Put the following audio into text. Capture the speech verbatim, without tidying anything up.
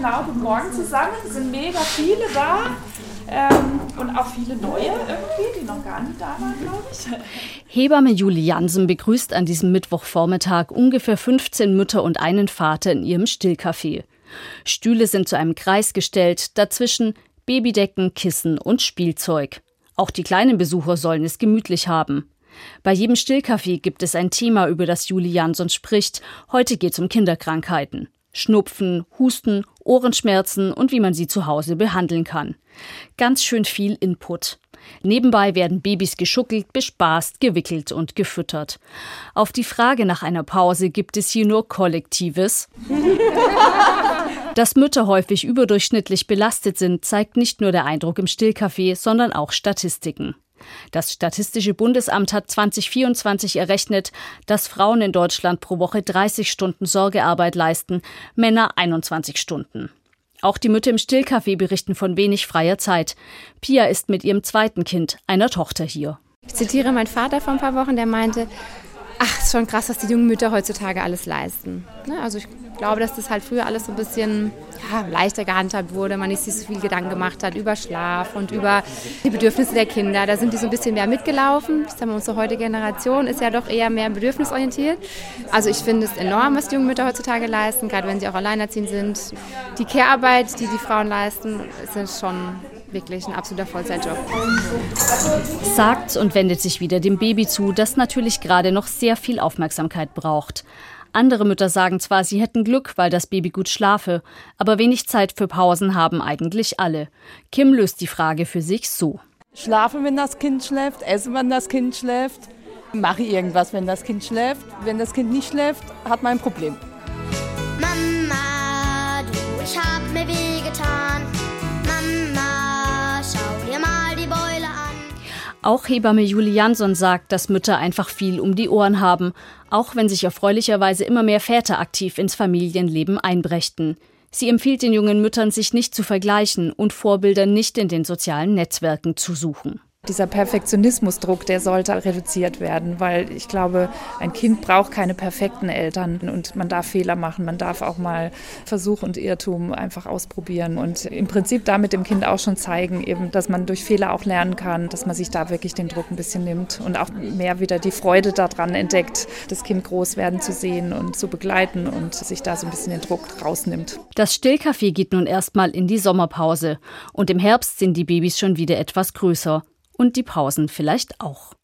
Genau, guten Morgen zusammen. Es sind mega viele da. Ähm, und auch viele neue irgendwie, die noch gar nicht da waren, glaube ich. Hebamme Julie Jansen begrüßt an diesem Mittwochvormittag ungefähr fünfzehn Mütter und einen Vater in ihrem Stillcafé. Stühle sind zu einem Kreis gestellt, dazwischen Babydecken, Kissen und Spielzeug. Auch die kleinen Besucher sollen es gemütlich haben. Bei jedem Stillcafé gibt es ein Thema, über das Julie Jansen spricht. Heute geht es um Kinderkrankheiten. Schnupfen, Husten, Ohrenschmerzen und wie man sie zu Hause behandeln kann. Ganz schön viel Input. Nebenbei werden Babys geschuckelt, bespaßt, gewickelt und gefüttert. Auf die Frage nach einer Pause gibt es hier nur Kollektives. Dass Mütter häufig überdurchschnittlich belastet sind, zeigt nicht nur der Eindruck im Stillcafé, sondern auch Statistiken. Das Statistische Bundesamt hat zwanzig vierundzwanzig errechnet, dass Frauen in Deutschland pro Woche dreißig Stunden Sorgearbeit leisten, Männer einundzwanzig Stunden. Auch die Mütter im Stillcafé berichten von wenig freier Zeit. Pia ist mit ihrem zweiten Kind, einer Tochter, hier. Ich zitiere meinen Vater vor ein paar Wochen, der meinte, ach, ist schon krass, was die jungen Mütter heutzutage alles leisten. Also ich glaube, dass das halt früher alles so ein bisschen ja, leichter gehandhabt wurde, man nicht sich so viel Gedanken gemacht hat über Schlaf und über die Bedürfnisse der Kinder. Da sind die so ein bisschen mehr mitgelaufen. Ich sage mal, unsere heutige Generation ist ja doch eher mehr bedürfnisorientiert. Also ich finde es enorm, was die jungen Mütter heutzutage leisten, gerade wenn sie auch alleinerziehend sind. Die Care-Arbeit, die die Frauen leisten, ist schon wirklich ein absoluter Vollzeitjob. Sagt und wendet sich wieder dem Baby zu, das natürlich gerade noch sehr viel Aufmerksamkeit braucht. Andere Mütter sagen zwar, sie hätten Glück, weil das Baby gut schlafe, aber wenig Zeit für Pausen haben eigentlich alle. Kim löst die Frage für sich so. Schlafen, wenn das Kind schläft, essen, wenn das Kind schläft, mache irgendwas, wenn das Kind schläft. Wenn das Kind nicht schläft, hat man ein Problem. Mama, du, ich hab mir wehgetan. Mama, schau dir mal die Beule an. Auch Hebamme Julie Jansen sagt, dass Mütter einfach viel um die Ohren haben, auch wenn sich erfreulicherweise immer mehr Väter aktiv ins Familienleben einbrächten. Sie empfiehlt den jungen Müttern, sich nicht zu vergleichen und Vorbilder nicht in den sozialen Netzwerken zu suchen. Dieser Perfektionismusdruck, der sollte reduziert werden, weil ich glaube, ein Kind braucht keine perfekten Eltern und man darf Fehler machen, man darf auch mal Versuch und Irrtum einfach ausprobieren und im Prinzip damit dem Kind auch schon zeigen, eben, dass man durch Fehler auch lernen kann, dass man sich da wirklich den Druck ein bisschen nimmt und auch mehr wieder die Freude daran entdeckt, das Kind groß werden zu sehen und zu begleiten und sich da so ein bisschen den Druck rausnimmt. Das Stillcafé geht nun erstmal in die Sommerpause und im Herbst sind die Babys schon wieder etwas größer. Und die Pausen vielleicht auch.